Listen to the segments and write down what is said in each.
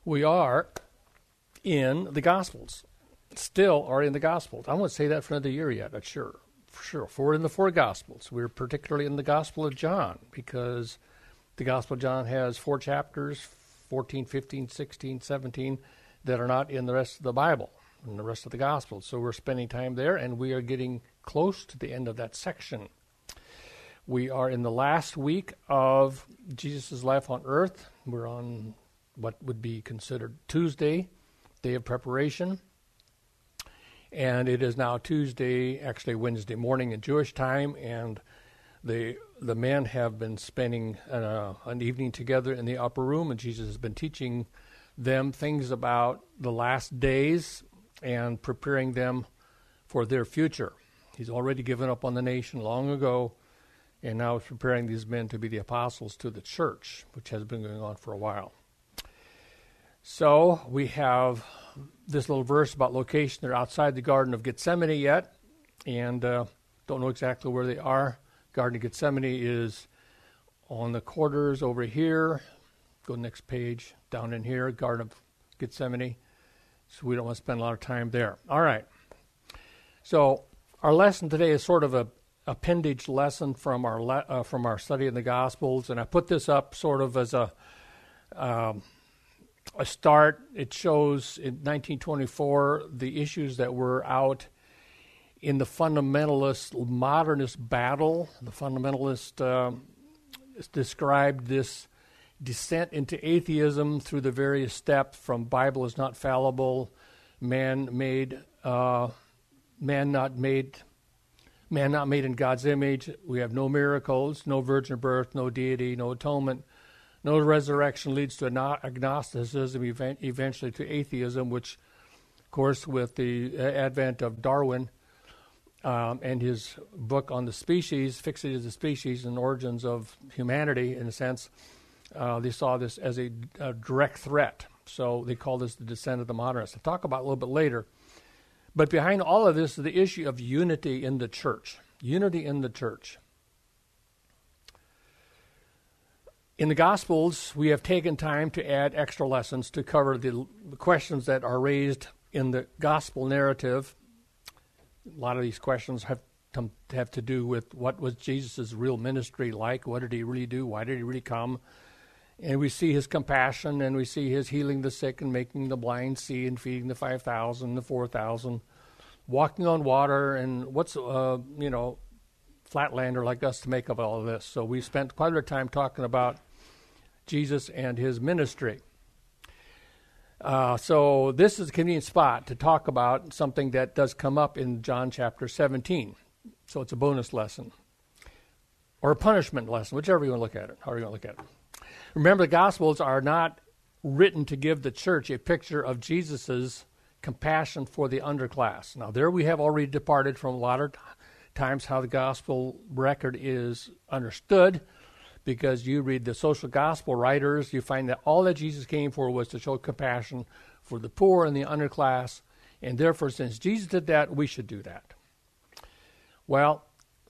We are in the Gospels. Still are in the Gospels. I won't say that for another year yet, that's sure. For sure. We're in the four Gospels. We're particularly in the Gospel of John because the Gospel of John has 4 chapters, 14, 15, 16, 17, that are not in the rest of the Bible, in the rest of the Gospels. So we're spending time there, and we are getting close to the end of that section. We are in the last week of Jesus' life on earth. We're on what would be considered Tuesday, day of preparation. And it is now Tuesday, actually Wednesday morning in Jewish time, and the men have been spending an evening together in the upper room, and Jesus has been teaching them things about the last days and preparing them for their future. He's already given up on the nation long ago, and now he's preparing these men to be the apostles to the church, which has been going on for a while. So we have this little verse about location. They're outside the Garden of Gethsemane yet, and don't know exactly where they are. Garden of Gethsemane is on the quarters over here. Go to the next page, down in here, Garden of Gethsemane. So we don't want to spend a lot of time there. All right. So our lesson today is sort of a appendage lesson from our study in the Gospels, and I put this up sort of as a start. It shows in 1924 the issues that were out in the fundamentalist, modernist battle. The fundamentalist described this descent into atheism through the various steps from Bible is not fallible, man not made in God's image. We have no miracles, no virgin birth, no deity, no atonement. No resurrection leads to agnosticism, eventually to atheism, which, of course, with the advent of Darwin and his book on the species, Fixity of the Species and Origins of Humanity, in a sense, they saw this as a direct threat. So they call this the descent of the modernists. I'll talk about it a little bit later. But behind all of this is the issue of unity in the church. Unity in the church. In the Gospels, we have taken time to add extra lessons to cover the questions that are raised in the Gospel narrative. A lot of these questions have to do with what was Jesus' real ministry like, what did he really do, why did he really come? And we see his compassion, and we see his healing the sick and making the blind see and feeding the 5,000, the 4,000, walking on water, and what's, flatlander like us to make of all of this. So we spent quite a bit of time talking about Jesus and his ministry. So this is a convenient spot to talk about something that does come up in John chapter 17. So it's a bonus lesson. Or a punishment lesson, whichever you want to look at it, however you want to look at it. Remember, the Gospels are not written to give the church a picture of Jesus' compassion for the underclass. Now, there we have already departed from a lot of times how the Gospel record is understood, because you read the social gospel writers, you find that all that Jesus came for was to show compassion for the poor and the underclass, and therefore, since Jesus did that, we should do that. Well,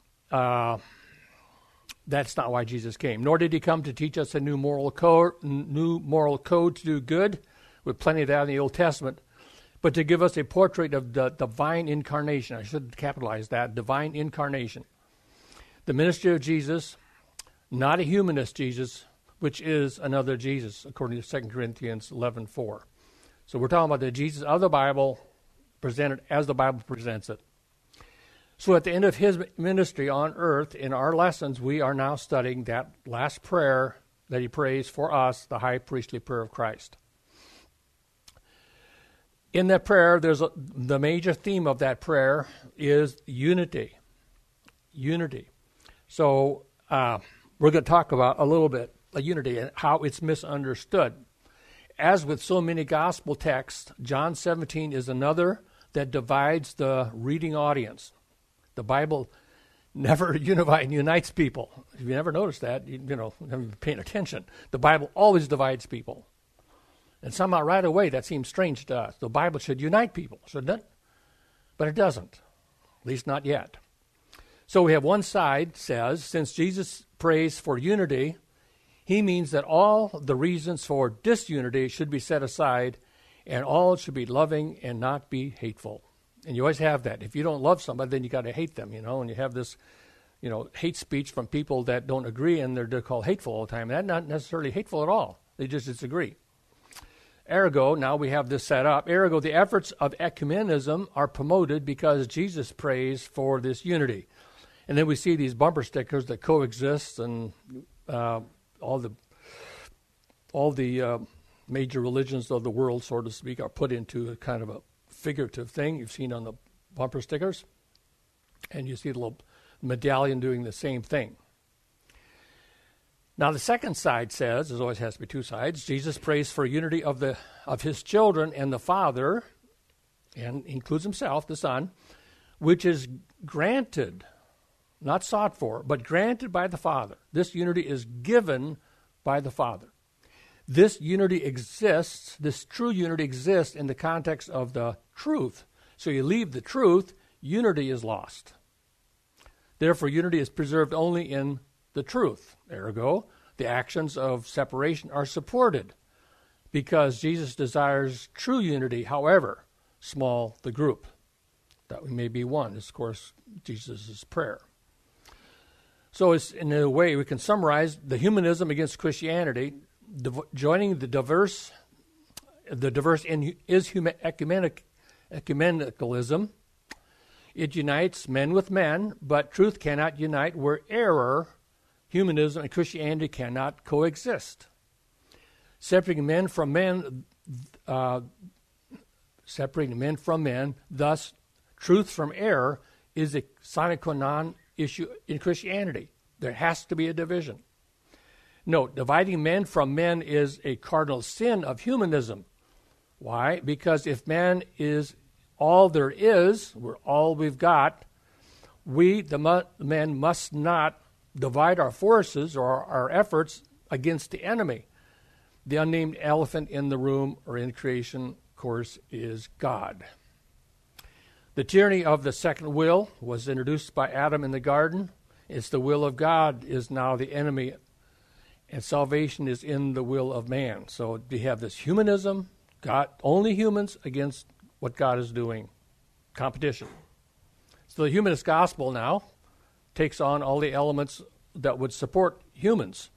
that's not why Jesus came. Nor did he come to teach us a new moral code to do good, with plenty of that in the Old Testament, but to give us a portrait of the divine incarnation. I should capitalize that, divine incarnation. The ministry of Jesus, not a humanist Jesus, which is another Jesus, according to 2 Corinthians 11:4. So we're talking about the Jesus of the Bible, presented as the Bible presents it. So at the end of his ministry on earth, in our lessons, we are now studying that last prayer that he prays for us, the high priestly prayer of Christ. In that prayer, the major theme of that prayer is unity. Unity. So we're going to talk about a little bit of unity and how it's misunderstood. As with so many gospel texts, John 17 is another that divides the reading audience. The Bible never unites people. If you never noticed that, you haven't been paying attention. The Bible always divides people. And somehow right away that seems strange to us. The Bible should unite people, shouldn't it? But it doesn't, at least not yet. So we have one side says, since Jesus prays for unity, he means that all the reasons for disunity should be set aside, and all should be loving and not be hateful. And you always have that. If you don't love somebody, then you got to hate them, and you have this, hate speech from people that don't agree, and they're called hateful all the time. That's not necessarily hateful at all. They just disagree. Ergo, now we have this set up. Ergo, the efforts of ecumenism are promoted because Jesus prays for this unity. And then we see these bumper stickers that coexist, and all the major religions of the world, so to speak, are put into a kind of a figurative thing you've seen on the bumper stickers. And you see the little medallion doing the same thing. Now the second side says, there always has to be two sides, Jesus prays for unity of his children and the Father, and includes himself, the Son, which is granted, not sought for, but granted by the Father. This unity is given by the Father. This unity exists, this true unity exists in the context of the truth. So you leave the truth, unity is lost. Therefore, unity is preserved only in the truth. Ergo, the actions of separation are supported because Jesus desires true unity, however small the group, that we may be one. This, of course, Jesus' prayer. So it's, in a way, we can summarize the humanism against Christianity, joining the diverse in is ecumenicalism. It unites men with men, but truth cannot unite where error, humanism, and Christianity cannot coexist. Separating men from men, thus truth from error, is a sine qua non issue in Christianity. There has to be a division. Note, dividing men from men is a cardinal sin of humanism. Why? Because if man is all there is, we're all we've got, we, the men, must not divide our forces or our efforts against the enemy. The unnamed elephant in the room or in creation, of course, is God. The tyranny of the second will was introduced by Adam in the garden. It's the will of God is now the enemy, and salvation is in the will of man. So we have this humanism, God, only humans against what God is doing, competition. So the humanist gospel now takes on all the elements that would support humans.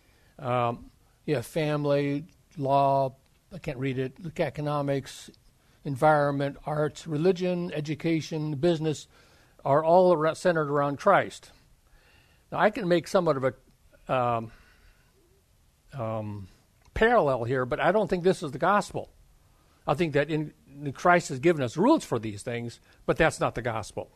Family, law, I can't read it, economics, environment, arts, religion, education, business are all centered around Christ. Now, I can make somewhat of a parallel here, but I don't think this is the gospel. I think that Christ has given us rules for these things, but that's not the gospel.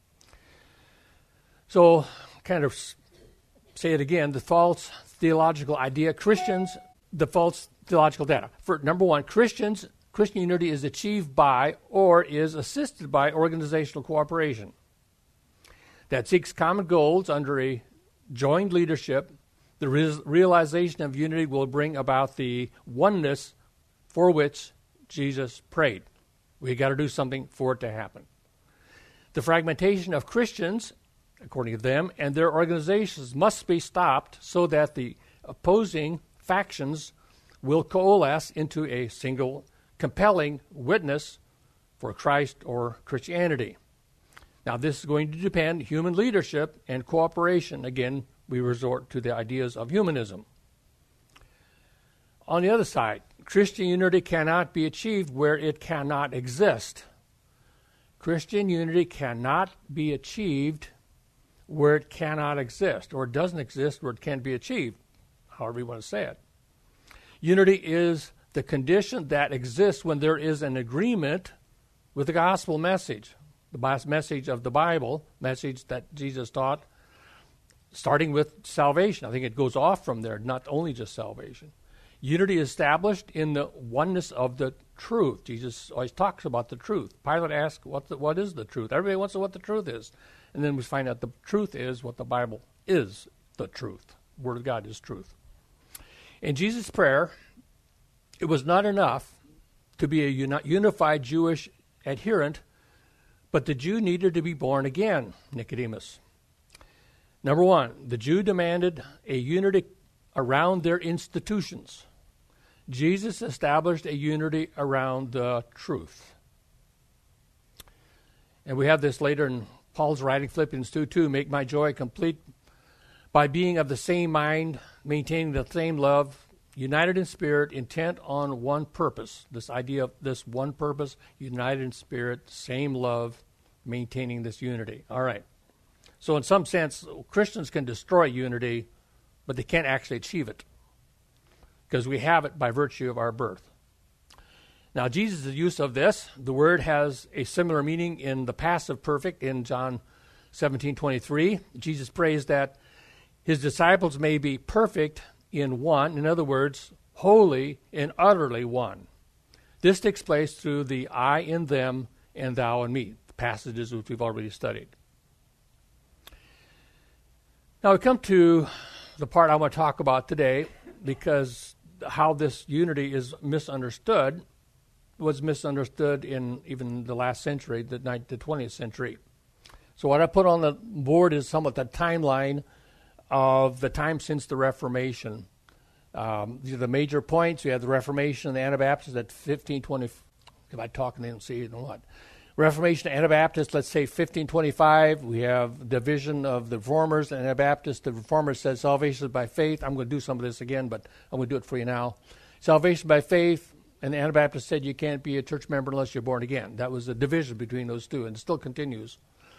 So, kind of say it again, the false theological idea, the false theological data. For number one, Christian unity is achieved by or is assisted by organizational cooperation that seeks common goals under a joined leadership. The realization of unity will bring about the oneness for which Jesus prayed. We got to do something for it to happen. The fragmentation of Christians, according to them, and their organizations must be stopped so that the opposing factions will coalesce into a single compelling witness for Christ or Christianity. Now, this is going to depend on human leadership and cooperation. Again, we resort to the ideas of humanism. On the other side, Christian unity cannot be achieved where it cannot exist. Christian unity cannot be achieved where it cannot exist, or it doesn't exist where it can't be achieved, however you want to say it. Unity is the condition that exists when there is an agreement with the gospel message, the message of the Bible, message that Jesus taught, starting with salvation. I think it goes off from there, not only just salvation. Unity is established in the oneness of the truth. Jesus always talks about the truth. Pilate asked, what is the truth? Everybody wants to know what the truth is. And then we find out the truth is what the Bible is, the truth. The Word of God is truth. In Jesus' prayer, it was not enough to be a unified Jewish adherent, but the Jew needed to be born again, Nicodemus. Number one, the Jew demanded a unity around their institutions. Jesus established a unity around the truth. And we have this later in Paul's writing, Philippians 2:2, make my joy complete by being of the same mind, maintaining the same love, united in spirit, intent on one purpose. This idea of this one purpose, united in spirit, same love, maintaining this unity. All right. So in some sense, Christians can destroy unity, but they can't actually achieve it because we have it by virtue of our birth. Now, Jesus' use of this, the word has a similar meaning in the passive perfect in John 17:23. Jesus prays that his disciples may be perfect in one, in other words, holy and utterly one. This takes place through the I in them and thou in me, the passages which we've already studied. Now we come to the part I want to talk about today, because how this unity is misunderstood was misunderstood in even the last century, the 20th century. So what I put on the board is somewhat the timeline of the time since the Reformation. These are the major points. We have the Reformation and the Anabaptists at 1520. If I talk and they don't see it, you know what? Reformation, Anabaptists, let's say 1525. We have division of the Reformers and Anabaptists. The Reformers said salvation is by faith. I'm going to do some of this again, but I'm going to do it for you now. Salvation by faith. And the Anabaptists said you can't be a church member unless you're born again. That was a division between those two, and it still continues.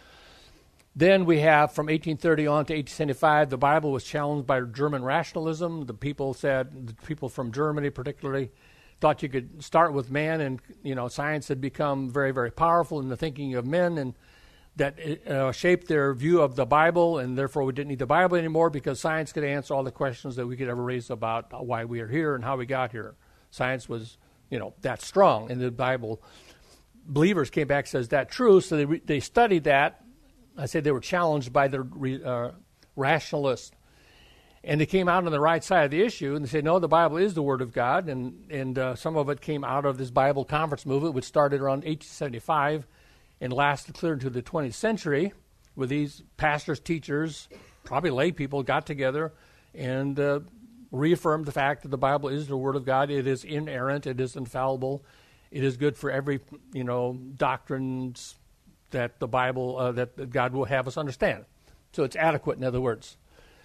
Then we have, from 1830 on to 1875, the Bible was challenged by German rationalism. The people from Germany particularly thought you could start with man, and science had become very, very powerful in the thinking of men, and that shaped their view of the Bible, and therefore we didn't need the Bible anymore because science could answer all the questions that we could ever raise about why we are here and how we got here. Science was that strong. And the Bible believers came back and says that true. So they studied that. I say they were challenged by the rationalists. And they came out on the right side of the issue, and they said, no, the Bible is the Word of God. And some of it came out of this Bible conference movement, which started around 1875 and lasted clear into the 20th century, where these pastors, teachers, probably lay people got together and reaffirmed the fact that the Bible is the Word of God. It is inerrant. It is infallible. It is good for every, doctrines that the Bible, that God will have us understand. So it's adequate, in other words.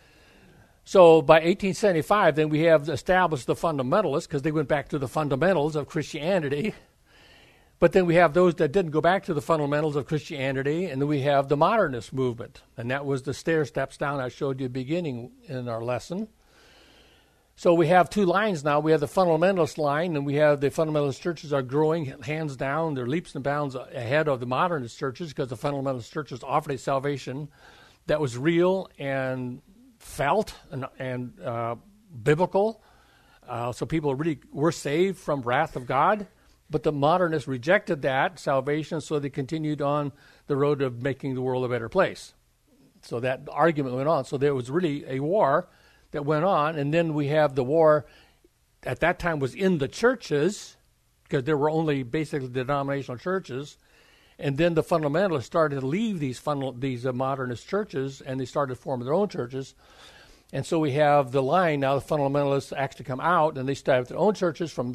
So by 1875, then we have established the fundamentalists, because they went back to the fundamentals of Christianity. But then we have those that didn't go back to the fundamentals of Christianity, and then we have the modernist movement. And that was the stair steps down I showed you beginning in our lesson. So we have two lines now. We have the fundamentalist line, and we have the fundamentalist churches are growing hands down. They're leaps and bounds ahead of the modernist churches because the fundamentalist churches offered a salvation that was real and felt and biblical. So people really were saved from wrath of God. But the modernists rejected that salvation, so they continued on the road of making the world a better place. So that argument went on. So there was really a war that went on, and then we have the war at that time was in the churches, because there were only basically denominational churches, and then the fundamentalists started to leave these modernist churches, and they started forming their own churches. And so we have the line now, the fundamentalists actually come out, and they started their own churches from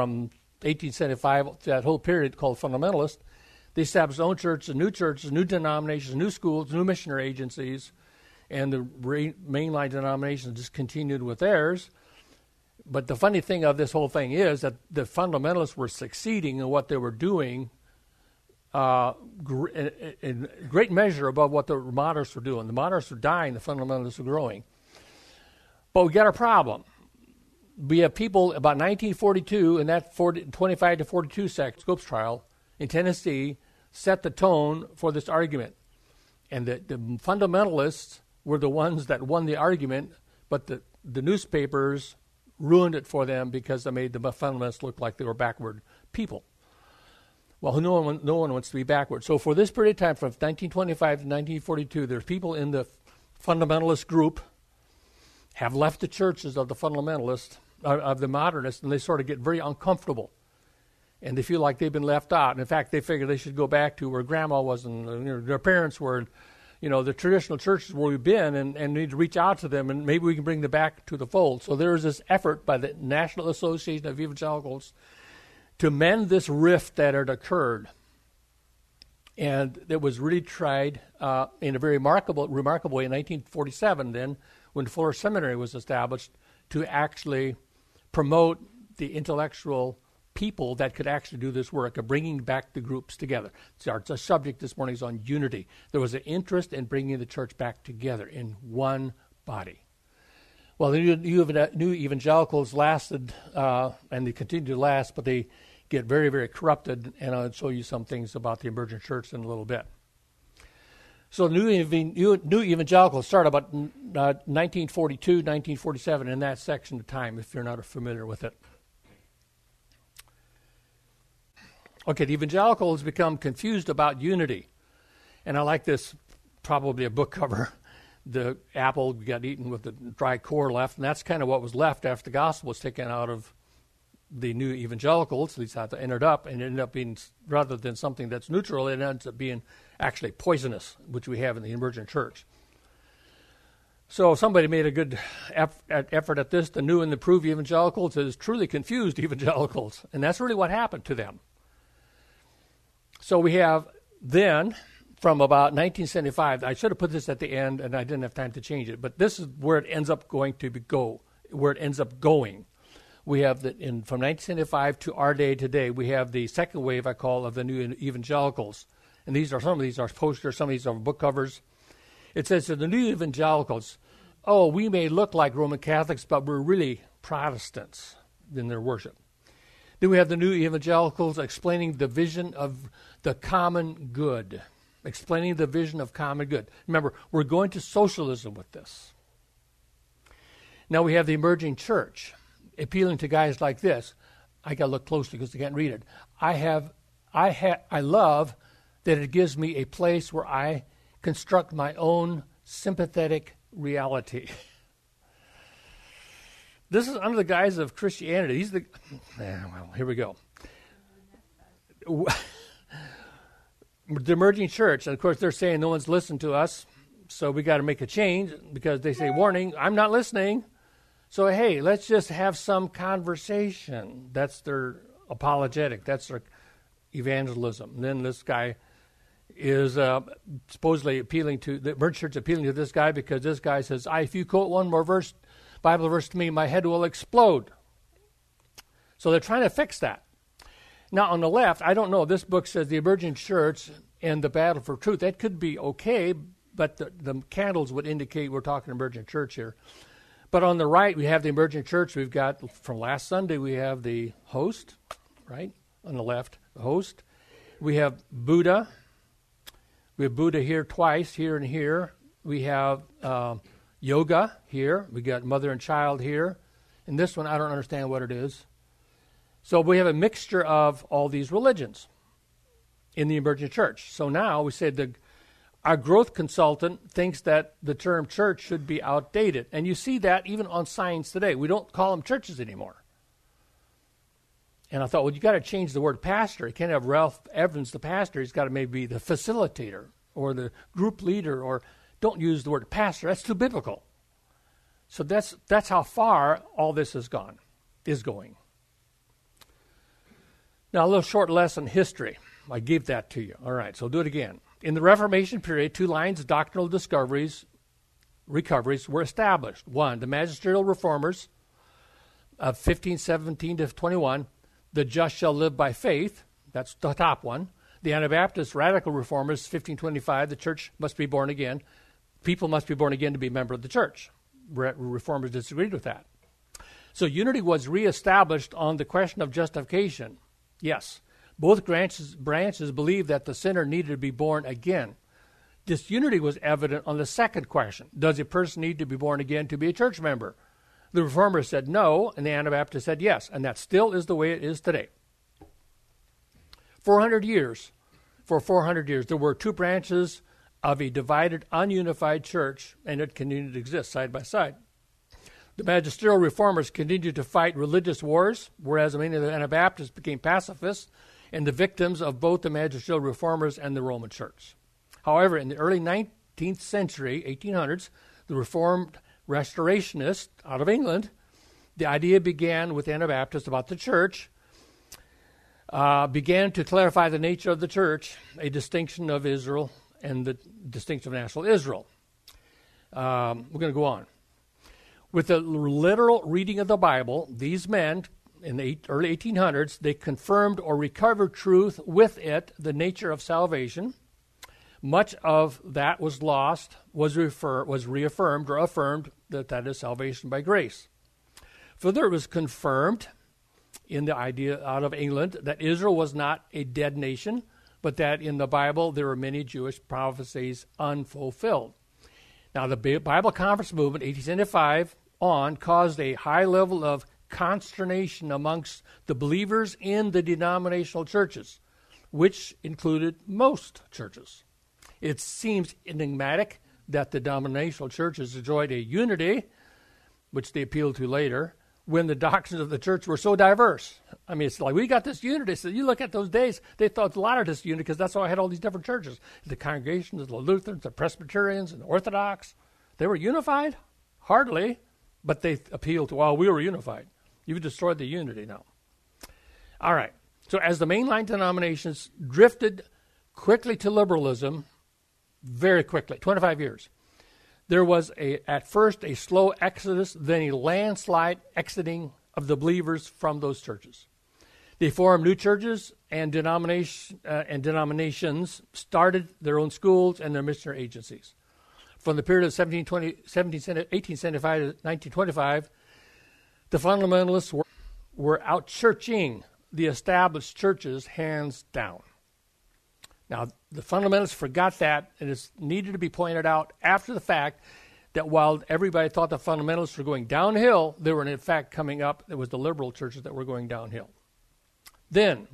1875 to that whole period called fundamentalist. They established their own churches, new denominations, new schools, new missionary agencies, and the mainline denominations just continued with theirs. But the funny thing of this whole thing is that the fundamentalists were succeeding in what they were doing in great measure above what the modernists were doing. The modernists were dying, the fundamentalists were growing. But we got a problem. We have people about 1942, and that 25 to 42 Scopes trial in Tennessee set the tone for this argument. And the fundamentalists were the ones that won the argument, but the newspapers ruined it for them because they made the fundamentalists look like they were backward people. Well, no one wants to be backward. So for this period of time, from 1925 to 1942, there's people in the fundamentalist group have left the churches of the fundamentalists, of the modernists, and they sort of get very uncomfortable. And they feel like they've been left out. And in fact, they figure they should go back to where grandma was and their parents were. the traditional churches where we've been and need to reach out to them, and maybe we can bring them back to the fold. So there is this effort by the National Association of Evangelicals to mend this rift that had occurred. And it was really tried in a very remarkable way in 1947 then, when Fuller Seminary was established, to actually promote the intellectual people that could actually do this work of bringing back the groups together. So our subject this morning is on unity. There was an interest in bringing the church back together in one body. Well, the new evangelicals lasted, and they continue to last, but they get very, very corrupted, and I'll show you some things about the emergent church in a little bit. So new evangelicals started about 1942, 1947, in that section of time, if you're not familiar with it. Okay, the evangelicals become confused about unity. And I like this, probably a book cover. The apple got eaten with the dry core left, and that's kind of what was left after the gospel was taken out of the new evangelicals. At least how it ended up, and it ended up being, rather than something that's neutral, it ends up being actually poisonous, which we have in the emergent church. So somebody made a good effort at this. The new and improved evangelicals is truly confused evangelicals, and that's really what happened to them. So we have then, from about 1975, I should have put this at the end, and I didn't have time to change it, but this is where it ends up going to where it ends up going. We have from 1975 to our day today, we have the second wave, I call, of the new evangelicals. And some of these are posters, some of these are book covers. It says to the new evangelicals, we may look like Roman Catholics, but we're really Protestants in their worship. Then we have the new evangelicals explaining the vision of the common good. Explaining the vision of common good. Remember, we're going to socialism with this. Now we have the emerging church, appealing to guys like this. I got to look closely because I can't read it. I love that it gives me a place where I construct my own sympathetic reality. This is under the guise of Christianity. Here we go. The emerging church, and of course they're saying no one's listened to us, so we got to make a change because they say, warning, I'm not listening. So, hey, let's just have some conversation. That's their apologetic. That's their evangelism. And then this guy is supposedly appealing to, the emergent church appealing to this guy because this guy says, if you quote one more Bible verse to me, my head will explode. So they're trying to fix that. Now, on the left, I don't know. This book says the emergent church and the battle for truth. That could be okay, but the candles would indicate we're talking emergent church here. But on the right, we have the emergent church. We've got, from last Sunday, we have the host, right? On the left, the host. We have Buddha. We have Buddha here twice, here and here. We have yoga here. We got mother and child here. And this one, I don't understand what it is. So we have a mixture of all these religions in the emergent church. So now we said our growth consultant thinks that the term church should be outdated. And you see that even on signs today. We don't call them churches anymore. And I thought, well, you got to change the word pastor. You can't have Ralph Evans, the pastor. He's got to maybe be the facilitator or the group leader, or don't use the word pastor. That's too biblical. So that's how far all this is going. Now, a little short lesson history. I gave that to you. All right, so I'll do it again. In the Reformation period, 2 lines of doctrinal recoveries were established. One, the magisterial reformers of 1517 to 21, the just shall live by faith. That's the top one. The Anabaptist radical reformers, 1525, the church must be born again. People must be born again to be a member of the church. Reformers disagreed with that. So unity was reestablished on the question of justification. Yes, both branches believed that the sinner needed to be born again. Disunity was evident on the second question. Does a person need to be born again to be a church member? The Reformers said no, and the Anabaptists said yes, and that still is the way it is today. 400 years, there were 2 branches of a divided, ununified church, and it continued to exist side by side. The magisterial reformers continued to fight religious wars, whereas many of the Anabaptists became pacifists and the victims of both the magisterial reformers and the Roman church. However, in the early 19th century, 1800s, the Reformed Restorationists out of England, the idea began with Anabaptists about the church, began to clarify the nature of the church, a distinction of Israel and the distinction of national Israel. We're going to go on. With the literal reading of the Bible, these men in the early 1800s, they confirmed or recovered truth with it, the nature of salvation. Much of that was lost, was reaffirmed or affirmed that is salvation by grace. Further, it was confirmed in the idea out of England that Israel was not a dead nation, but that in the Bible there were many Jewish prophecies unfulfilled. Now, the Bible Conference movement, 1875 on, caused a high level of consternation amongst the believers in the denominational churches, which included most churches. It seems enigmatic that the denominational churches enjoyed a unity, which they appealed to later, when the doctrines of the church were so diverse. I mean, it's like, we got this unity. So you look at those days, they thought a lot of this unity because that's why I had all these different churches. The congregations, the Lutherans, the Presbyterians, and the Orthodox. They were unified? Hardly. But they appealed to, well, we were unified. You've destroyed the unity now. All right. So as the mainline denominations drifted quickly to liberalism, very quickly, 25 years, there was at first a slow exodus, then a landslide exiting of the believers from those churches. They formed new churches and denominations started their own schools and their missionary agencies. From the period of 1875 to 1925, the fundamentalists were out-churching the established churches hands down. Now, the fundamentalists forgot that, and it's needed to be pointed out after the fact that while everybody thought the fundamentalists were going downhill, they were in fact coming up. It was the liberal churches that were going downhill. Then,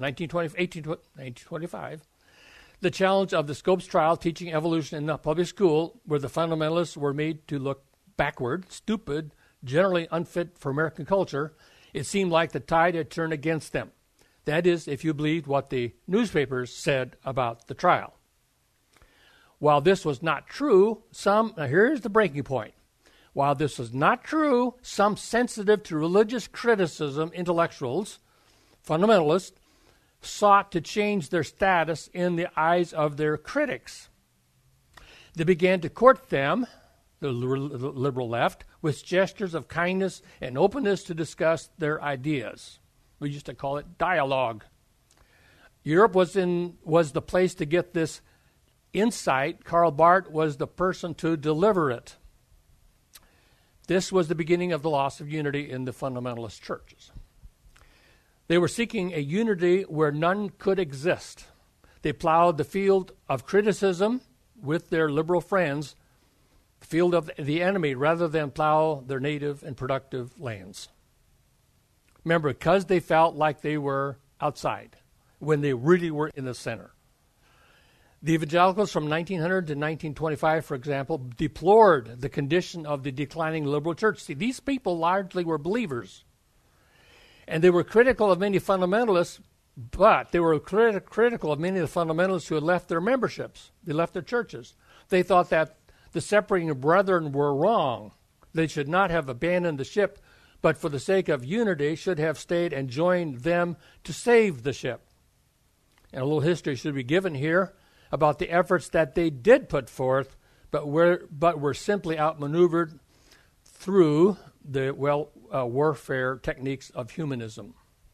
1925, the challenge of the Scopes trial teaching evolution in the public school, where the fundamentalists were made to look backward, stupid, generally unfit for American culture, it seemed like the tide had turned against them. That is, if you believed what the newspapers said about the trial. While this was not true, now here's the breaking point. While this was not true, some sensitive to religious criticism intellectuals, fundamentalists, sought to change their status in the eyes of their critics. They began to court them, the liberal left, with gestures of kindness and openness to discuss their ideas. We used to call it dialogue. Europe was the place to get this insight. Karl Barth was the person to deliver it. This was the beginning of the loss of unity in the fundamentalist churches. They were seeking a unity where none could exist. They plowed the field of criticism with their liberal friends, the field of the enemy, rather than plow their native and productive lands. Remember, because they felt like they were outside when they really were in the center. The evangelicals from 1900 to 1925, for example, deplored the condition of the declining liberal church. See, these people largely were believers. And they were critical of many fundamentalists, but they were critical of many of the fundamentalists who had left their memberships. They left their churches. They thought that the separating of brethren were wrong. They should not have abandoned the ship, but for the sake of unity should have stayed and joined them to save the ship. And a little history should be given here about the efforts that they did put forth, but were simply outmaneuvered through the warfare techniques of humanism.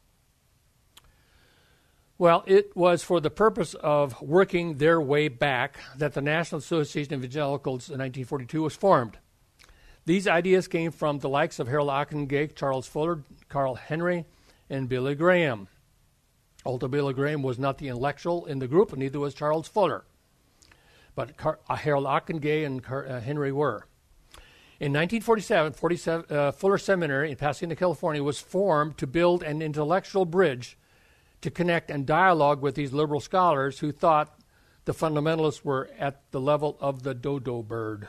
Well, it was for the purpose of working their way back that the National Association of Evangelicals in 1942 was formed. These ideas came from the likes of Harold Ockenga, Charles Fuller, Carl Henry, and Billy Graham. Although Billy Graham was not the intellectual in the group, and neither was Charles Fuller. But Harold Ockenga and Henry were. In 1947, Fuller Seminary in Pasadena, California, was formed to build an intellectual bridge to connect and dialogue with these liberal scholars who thought the fundamentalists were at the level of the dodo bird.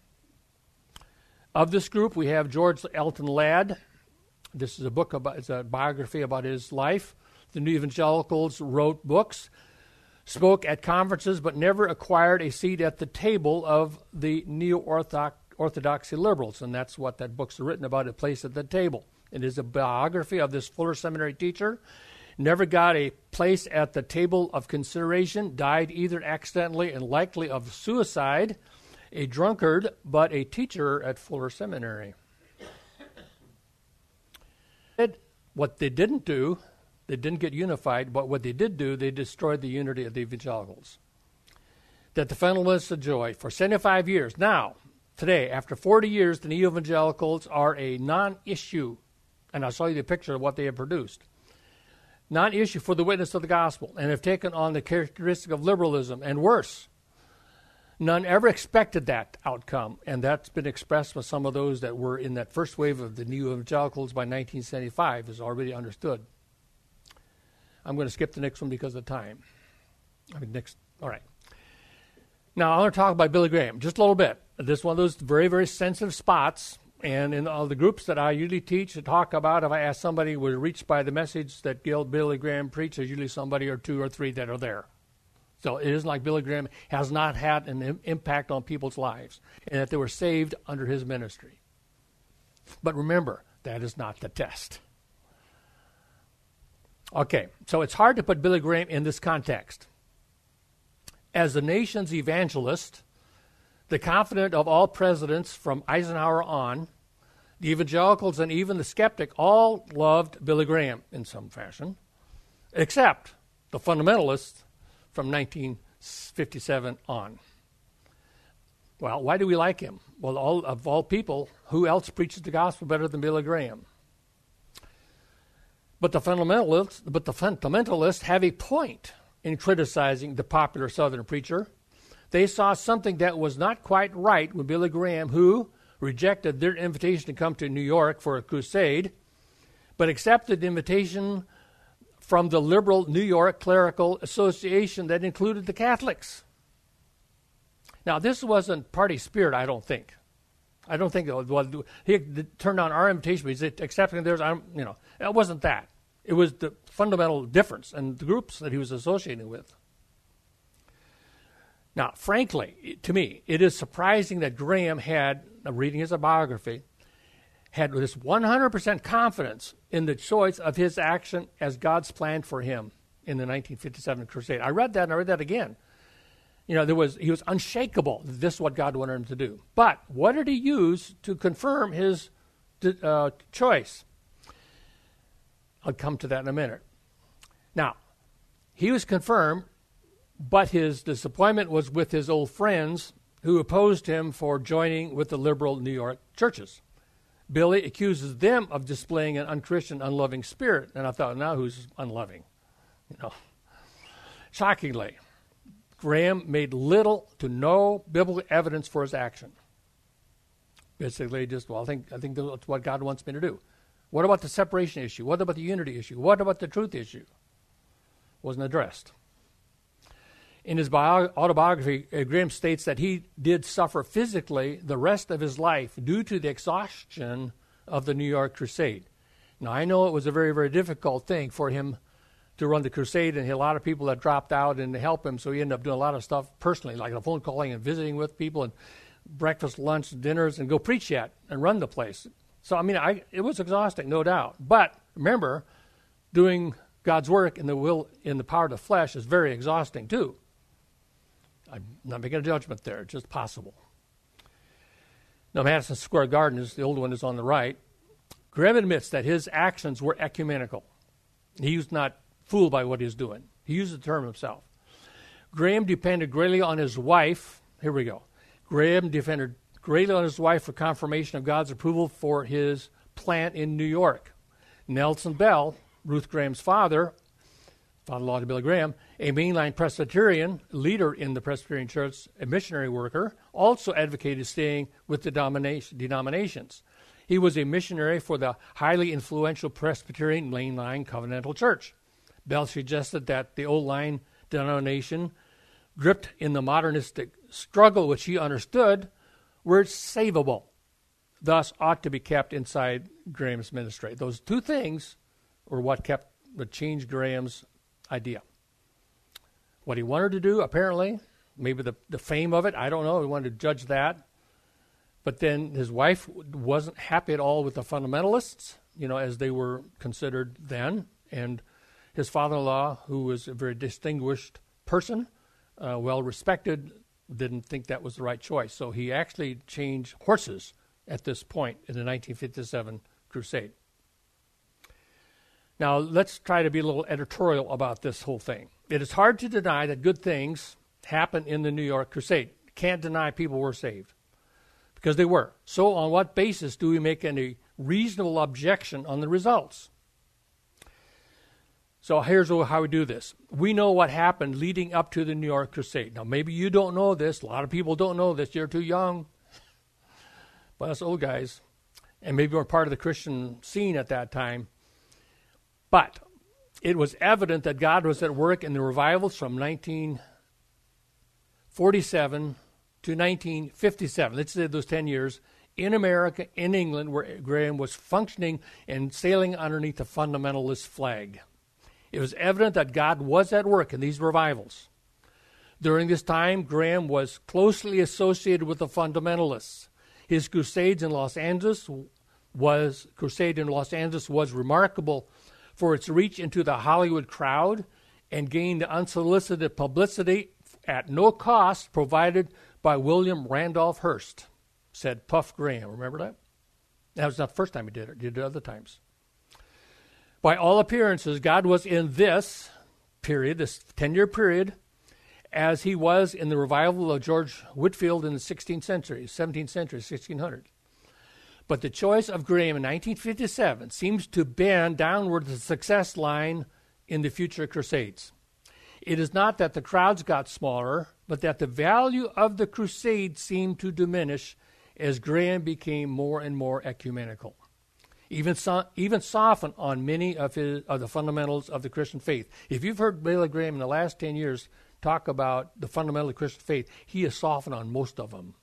Of this group, we have George Elton Ladd. This is it's a biography about his life. The New Evangelicals wrote books. spoke at conferences, but never acquired a seat at the table of the neo-orthodoxy liberals, and that's what that book's written about, a place at the table. It is a biography of this Fuller Seminary teacher. Never got a place at the table of consideration, died either accidentally and likely of suicide, a drunkard, but a teacher at Fuller Seminary. What they didn't do, they didn't get unified, but what they did do, they destroyed the unity of the evangelicals. That the fundamentalists enjoy for 75 years. Now, today, after 40 years, the neo-evangelicals are a non-issue. And I'll show you the picture of what they have produced. Non-issue for the witness of the gospel, and have taken on the characteristic of liberalism, and worse. None ever expected that outcome, and that's been expressed by some of those that were in that first wave of the neo-evangelicals by 1975, is already understood. I'm going to skip the next one because of time. All right. Now, I want to talk about Billy Graham just a little bit. This is one of those very, very sensitive spots. And in all the groups that I usually teach and talk about, if I ask somebody was reached by the message that Billy Graham preached, there's usually somebody or two or three that are there. So it isn't like Billy Graham has not had an impact on people's lives and that they were saved under his ministry. But remember, that is not the test. Okay, so it's hard to put Billy Graham in this context. As the nation's evangelist, the confidant of all presidents from Eisenhower on, the evangelicals and even the skeptic all loved Billy Graham in some fashion, except the fundamentalists from 1957 on. Well, why do we like him? Well, of all people, who else preaches the gospel better than Billy Graham? But the fundamentalists have a point in criticizing the popular Southern preacher. They saw something that was not quite right with Billy Graham, who rejected their invitation to come to New York for a crusade, but accepted the invitation from the liberal New York Clerical Association that included the Catholics. Now, this wasn't party spirit, I don't think. I don't think he turned down our invitation, but he's accepting theirs. It wasn't that. It was the fundamental difference in the groups that he was associating with. Now, frankly, to me, it is surprising that Graham had, reading his biography, had this 100% confidence in the choice of his action as God's plan for him in the 1957 crusade. I read that and I read that again. He was unshakable that this is what God wanted him to do. But what did he use to confirm his choice? I'll come to that in a minute. Now, he was confirmed, but his disappointment was with his old friends who opposed him for joining with the liberal New York churches. Billy accuses them of displaying an unchristian, unloving spirit. And I thought, now who's unloving? Shockingly, Graham made little to no biblical evidence for his action. Basically, I think that's what God wants me to do. What about the separation issue? What about the unity issue? What about the truth issue? Wasn't addressed. In his autobiography, Graham states that he did suffer physically the rest of his life due to the exhaustion of the New York crusade. Now, I know it was a very, very difficult thing for him to run the crusade, and he had a lot of people that dropped out and to help him, so he ended up doing a lot of stuff personally, like a phone calling and visiting with people and breakfast, lunch, dinners, and go preach yet and run the place. So, it was exhausting, no doubt. But remember, doing God's work in the power of the flesh is very exhausting too. I'm not making a judgment there, it's just possible. Now, Madison Square Garden, the old one is on the right. Graham admits that his actions were ecumenical. He was not fooled by what he was doing. He used the term himself. Graham depended greatly on his wife. Here we go. Graham depended greatly on his wife for confirmation of God's approval for his plant in New York. Nelson Bell, Ruth Graham's father-in-law to Billy Graham, a mainline Presbyterian, leader in the Presbyterian Church, a missionary worker, also advocated staying with the denominations. He was a missionary for the highly influential Presbyterian mainline Covenantal Church. Bell suggested that the old line denomination, gripped in the modernistic struggle which he understood, were savable, thus ought to be kept inside Graham's ministry. Those two things were what changed Graham's idea. what he wanted to do, apparently. Maybe the fame of it, I don't know. He wanted to judge that. But then his wife wasn't happy at all with the fundamentalists, as they were considered then. And his father-in-law, who was a very distinguished person, well-respected, didn't think that was the right choice. So he actually changed horses at this point in the 1957 crusade. Now, let's try to be a little editorial about this whole thing. It is hard to deny that good things happened in the New York crusade. Can't deny people were saved, because they were. So on what basis do we make any reasonable objection on the results? So here's how we do this. We know what happened leading up to the New York crusade. Now, maybe you don't know this. A lot of people don't know this. You're too young. But us old guys, and maybe we're part of the Christian scene at that time. But it was evident that God was at work in the revivals from 1947 to 1957. Let's say those 10 years in America, in England, where Graham was functioning and sailing underneath the fundamentalist flag. It was evident that God was at work in these revivals. During this time, Graham was closely associated with the fundamentalists. His crusade in Los Angeles was remarkable for its reach into the Hollywood crowd and gained unsolicited publicity at no cost provided by William Randolph Hearst, said Puff Graham. Remember that? That was not the first time he did it. He did it other times. By all appearances, God was in this period, this 10-year period, as he was in the revival of George Whitefield in the 16th century, 17th century, 1600. But the choice of Graham in 1957 seems to bend downward the success line in the future crusades. It is not that the crowds got smaller, but that the value of the crusade seemed to diminish as Graham became more and more ecumenical. Even soften on many of the fundamentals of the Christian faith. If you've heard Billy Graham in the last 10 years talk about the fundamental of Christian faith, he has softened on most of them.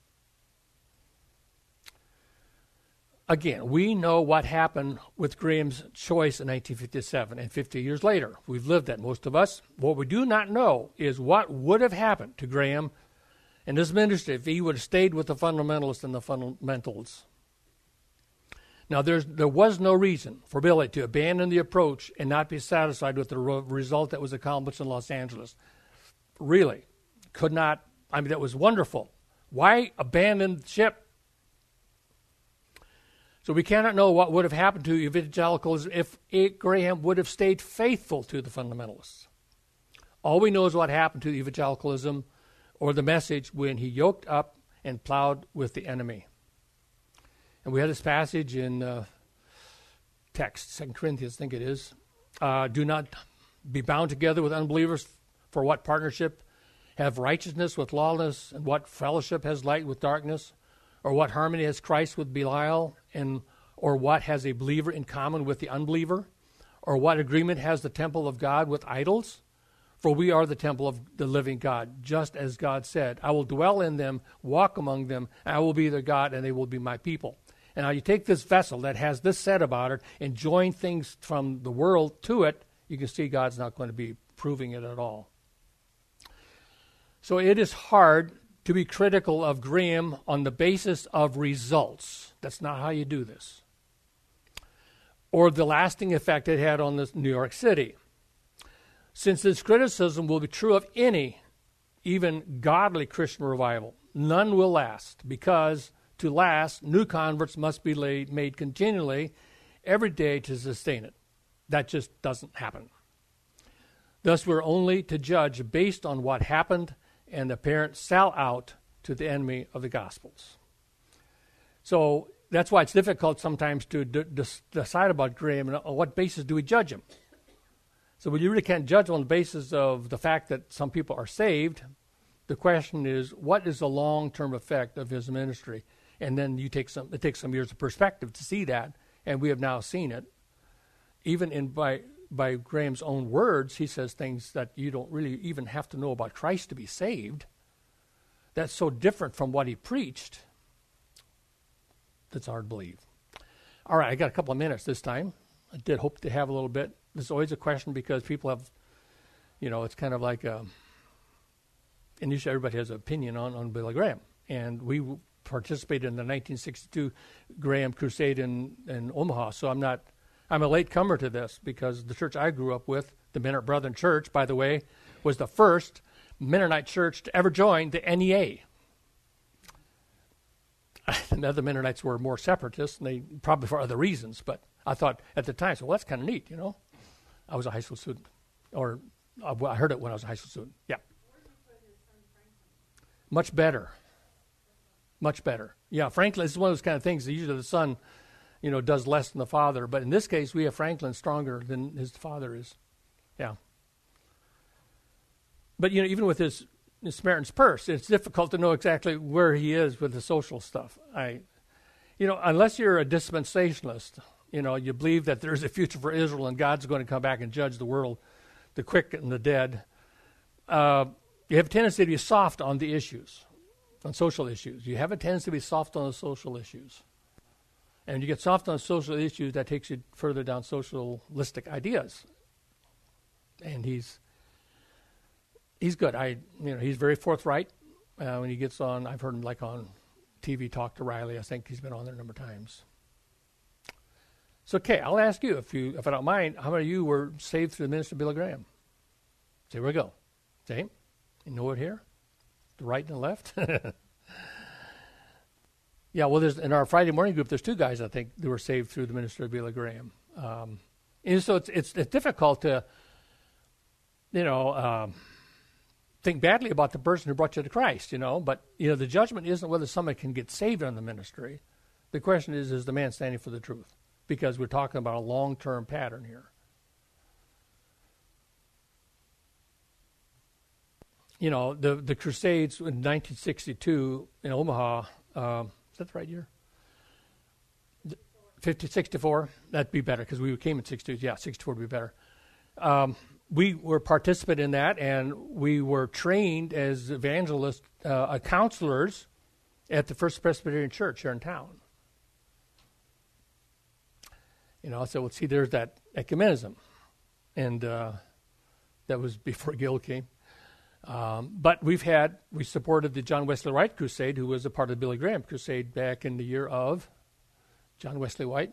Again, we know what happened with Graham's choice in 1957 and 50 years later. We've lived that, most of us. What we do not know is what would have happened to Graham and his ministry if he would have stayed with the fundamentalists and the fundamentals. Now, there was no reason for Billy to abandon the approach and not be satisfied with the result that was accomplished in Los Angeles. Really, that was wonderful. Why abandon ship? So we cannot know what would have happened to evangelicals if Graham would have stayed faithful to the fundamentalists. All we know is what happened to evangelicalism or the message when he yoked up and plowed with the enemy. And we had this passage in text, 2 Corinthians, I think it is. Do not be bound together with unbelievers, for what partnership have righteousness with lawlessness, and what fellowship has light with darkness? Or what harmony has Christ with Belial? Or what has a believer in common with the unbeliever? Or what agreement has the temple of God with idols? For we are the temple of the living God, just as God said, I will dwell in them, walk among them, and I will be their God, and they will be my people. And now you take this vessel that has this said about it and join things from the world to it, you can see God's not going to be proving it at all. So it is hard to be critical of Graham on the basis of results. That's not how you do this. Or the lasting effect it had on this New York City. Since this criticism will be true of any, even godly Christian revival, none will last, because to last, new converts must be made continually every day to sustain it. That just doesn't happen. Thus, we're only to judge based on what happened and the apparent sell out to the enemy of the Gospels. So that's why it's difficult sometimes to decide about Graham and on what basis do we judge him. So we really can't judge on the basis of the fact that some people are saved. The question is, what is the long-term effect of his ministry? And then it takes some years of perspective to see that, and we have now seen it. Even by Graham's own words, he says things that you don't really even have to know about Christ to be saved. That's so different from what he preached. That's hard to believe. All right, I got a couple of minutes this time. I did hope to have a little bit. This is always a question because people have, it's kind of like and usually everybody has an opinion on Billy Graham. And we participated in the 1962 Graham Crusade in Omaha. So I'm a late comer to this because the church I grew up with, the Mennonite Brethren Church, by the way, was the first Mennonite church to ever join the NEA. And the other Mennonites were more separatists, and they probably for other reasons. But I thought at the time, so well, that's kind of neat, you know. I was a high school student, or I heard it when I was a high school student. Yeah. Much better. Much better. Yeah, Franklin, this is one of those kind of things. Usually the son, you know, does less than the father. But in this case, we have Franklin stronger than his father is. Yeah. But, you know, even with his Samaritan's Purse, it's difficult to know exactly where he is with the social stuff. You know, unless you're a dispensationalist, you know, you believe that there's a future for Israel and God's going to come back and judge the world, the quick and the dead. You have a tendency to be soft on the issues, on social issues. You have a tendency to be soft on the social issues. And you get soft on social issues, that takes you further down socialistic ideas. And he's good. He's very forthright when he gets on. I've heard him like on TV talk to Riley. I think he's been on there a number of times. So, okay, I'll ask you, if I don't mind, how many of you were saved through the ministry of Billy Graham? So here we go. See? You know it here? The right and the left? Yeah, well, in our Friday morning group, there's two guys, I think, that were saved through the ministry of Billy Graham. And so it's difficult to, you know, think badly about the person who brought you to Christ, you know. But, you know, the judgment isn't whether somebody can get saved on the ministry. The question is the man standing for the truth? Because we're talking about a long-term pattern here. You know, the Crusades in 1962 in Omaha, is that the right year? 64? That'd be better because we came in 62. Yeah, 64 would be better. We were participating in that, and we were trained as evangelists, counselors at the First Presbyterian Church here in town. You know, so see, there's that ecumenism, and that was before Gil came. But we supported the John Wesley White Crusade, who was a part of the Billy Graham Crusade back in the year of John Wesley White.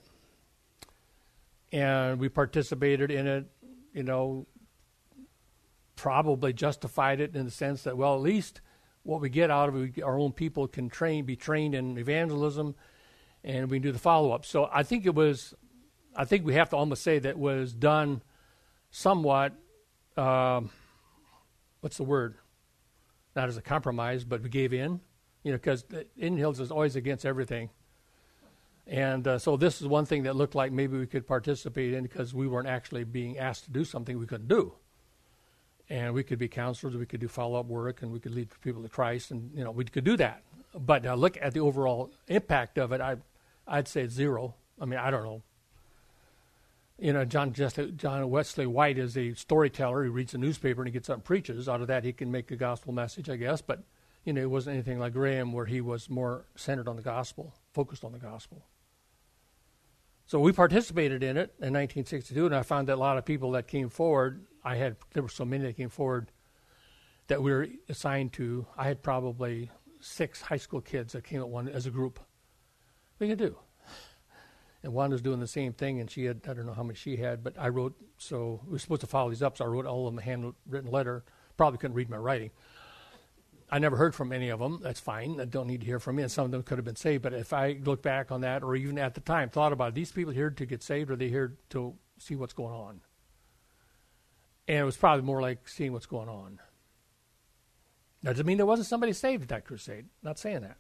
And we participated in it, you know, probably justified it in the sense that, well, at least what we get out of it, our own people can be trained in evangelism, and we can do the follow-up. So I think we have to almost say that was done somewhat, what's the word? Not as a compromise, but we gave in, you know, because Indian Hills is always against everything. And so this is one thing that looked like maybe we could participate in because we weren't actually being asked to do something we couldn't do. And we could be counselors, we could do follow-up work, and we could lead people to Christ, and, you know, we could do that. But look at the overall impact of it, I'd say it's zero. I mean, I don't know. You know, John Wesley White is a storyteller. He reads the newspaper and he gets up and preaches. Out of that, he can make a gospel message, I guess. But, you know, it wasn't anything like Graham where he was more centered on the gospel, focused on the gospel. So we participated in it in 1962, and I found that a lot of people that came forward, there were so many that came forward that we were assigned to. I had probably 6 high school kids that came at one as a group. What are you going to do? And Wanda's doing the same thing, and she had, I don't know how many she had, but I wrote, so we were supposed to follow these up, so I wrote all of them a handwritten letter. Probably couldn't read my writing. I never heard from any of them. That's fine. I don't need to hear from me, and some of them could have been saved. But if I look back on that, or even at the time, thought about, these people here to get saved, or are they here to see what's going on? And it was probably more like seeing what's going on. That doesn't mean there wasn't somebody saved at that crusade. Not saying that.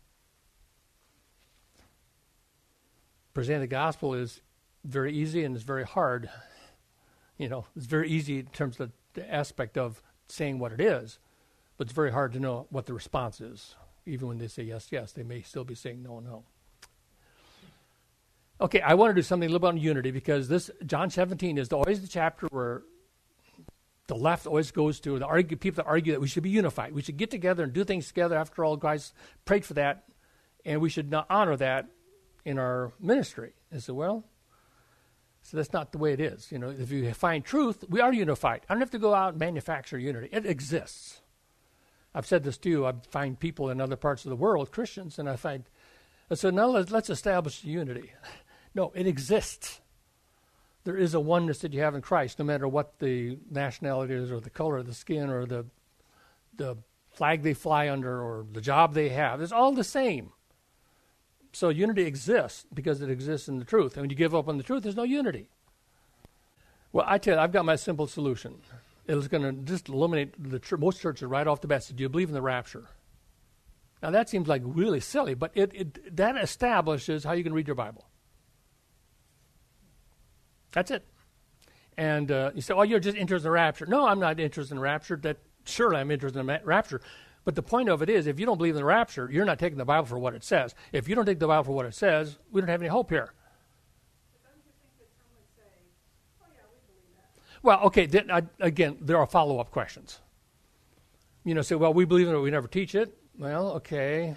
Presenting the gospel is very easy and it's very hard. You know, it's very easy in terms of the aspect of saying what it is, but it's very hard to know what the response is. Even when they say yes, yes, they may still be saying no, no. Okay, I want to do something a little bit on unity because this John 17 is always the chapter where the left always goes to people that argue that we should be unified. We should get together and do things together. After all, guys prayed for that, and we should not honor that in our ministry. I said, well, so that's not the way it is. You know, if you find truth, we are unified. I don't have to go out and manufacture unity. It exists. I've said this to you. I find people in other parts of the world, Christians, and I said, now let's establish unity. No, it exists. There is a oneness that you have in Christ, no matter what the nationality is, or the color of the skin, or the flag they fly under, or the job they have. It's all the same. So unity exists because it exists in the truth. And when you give up on the truth, there's no unity. Well, I tell you, I've got my simple solution. It's going to just eliminate most churches right off the bat. So do you believe in the rapture? Now, that seems like really silly, but that establishes how you can read your Bible. That's it. And you say, oh, you're just interested in the rapture. No, I'm not interested in the rapture. Surely I'm interested in the rapture. But the point of it is, if you don't believe in the rapture, you're not taking the Bible for what it says. If you don't take the Bible for what it says, we don't have any hope here. But don't you think that some would say, oh, yeah, we believe that? Well, okay, then, again, there are follow-up questions. Say, well, we believe in it, we never teach it. Well, okay.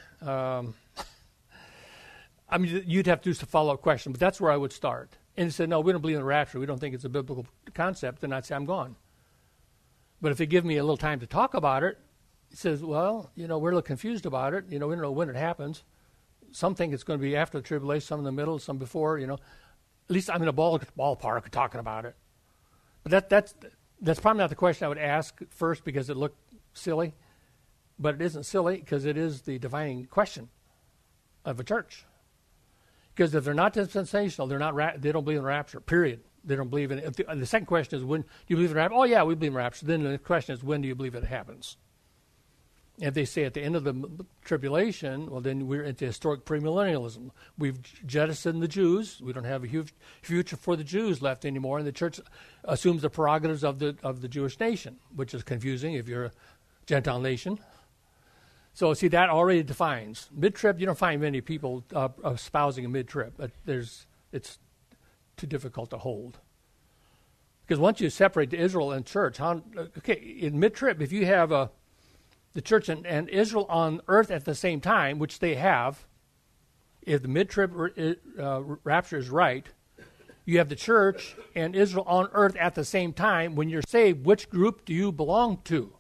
You'd have to do some follow-up question, but that's where I would start. And you say, no, we don't believe in the rapture. We don't think it's a biblical concept. Then I'd say, I'm gone. But if they give me a little time to talk about it, he says, well, we're a little confused about it. We don't know when it happens. Some think it's going to be after the tribulation, some in the middle, some before, At least I'm in a ballpark talking about it. But that's probably not the question I would ask first because it looked silly. But it isn't silly because it is the defining question of a church. Because if they're not dispensational, they don't believe in rapture, period. They don't believe in it. The second question is, when do you believe in rapture? Oh, yeah, we believe in rapture. Then the question is, when do you believe it happens? If they say at the end of the tribulation, well, then we're into historic premillennialism. We've jettisoned the Jews. We don't have a huge future for the Jews left anymore, and the church assumes the prerogatives of the Jewish nation, which is confusing if you're a Gentile nation. So, see, that already defines. Mid-trib, you don't find many people espousing a mid-trib. It's too difficult to hold. Because once you separate the Israel and church, in mid-trib, if you have the church and Israel on earth at the same time, which they have, if the mid-trib rapture is right, you have the church and Israel on earth at the same time. When you're saved, which group do you belong to?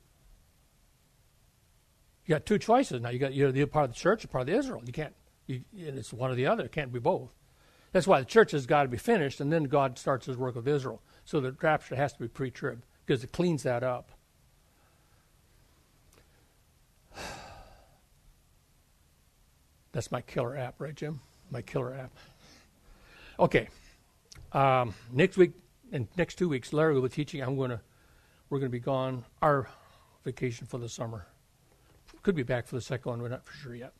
You got two choices now. You're the part of the church or part of the Israel. You can't. It's one or the other. It can't be both. That's why the church has got to be finished, and then God starts His work with Israel. So the rapture has to be pre-trib because it cleans that up. That's my killer app, right, Jim? My killer app. Okay. Next week and next 2 weeks, Larry will be teaching. We're going to be gone. Our vacation for the summer. Could be back for the second one. We're not for sure yet.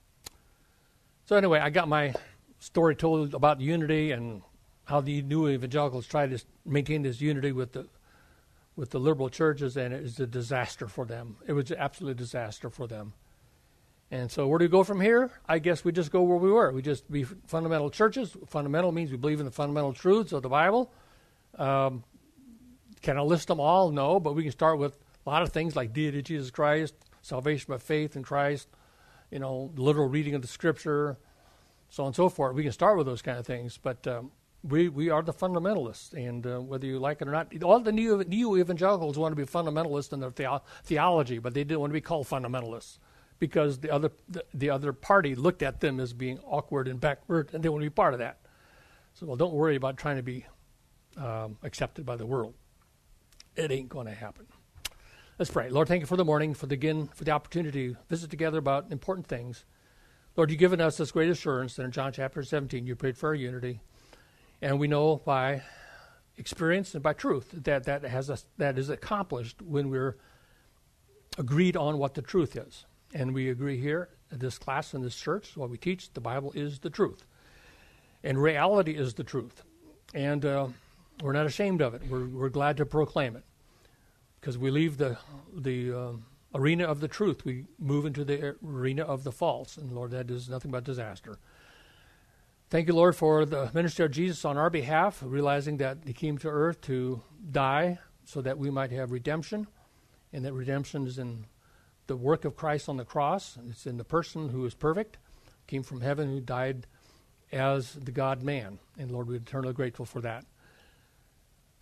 So anyway, I got my story told about unity and how the new evangelicals try to maintain this unity with the liberal churches, and it is a disaster for them. It was an absolute disaster for them. And so where do we go from here? I guess we just go where we were. We just be fundamental churches. Fundamental means we believe in the fundamental truths of the Bible. Can I list them all? No, but we can start with a lot of things like deity of Jesus Christ, salvation by faith in Christ, literal reading of the Scripture, so on and so forth. We can start with those kind of things, but we are the fundamentalists, and whether you like it or not, all the new evangelicals want to be fundamentalists in their theology, but they didn't want to be called fundamentalists because the other party looked at them as being awkward and backward, and they want to be part of that. So, well, don't worry about trying to be accepted by the world. It ain't going to happen. Let's pray. Lord, thank you for the morning, for the opportunity to visit together about important things. Lord, you've given us this great assurance that in John chapter 17 you prayed for our unity. And we know by experience and by truth that is accomplished when we're agreed on what the truth is. And we agree here in this class, in this church, what we teach, the Bible is the truth. And reality is the truth. And we're not ashamed of it. We're glad to proclaim it. Because we leave the arena of the truth, we move into the arena of the false. And Lord, that is nothing but disaster. Thank you, Lord, for the ministry of Jesus on our behalf, realizing that He came to earth to die so that we might have redemption, and that redemption is in the work of Christ on the cross. It's in the person who is perfect, came from heaven, who died as the God-man. And Lord, we're eternally grateful for that.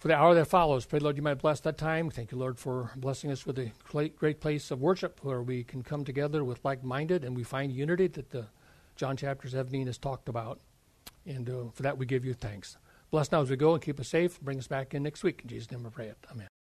For the hour that follows, pray, Lord, you might bless that time. Thank you, Lord, for blessing us with a great place of worship where we can come together with like-minded and we find unity that the John chapter 17 has talked about. And for that, we give you thanks. Bless now as we go and keep us safe. Bring us back in next week. In Jesus' name I pray it. Amen.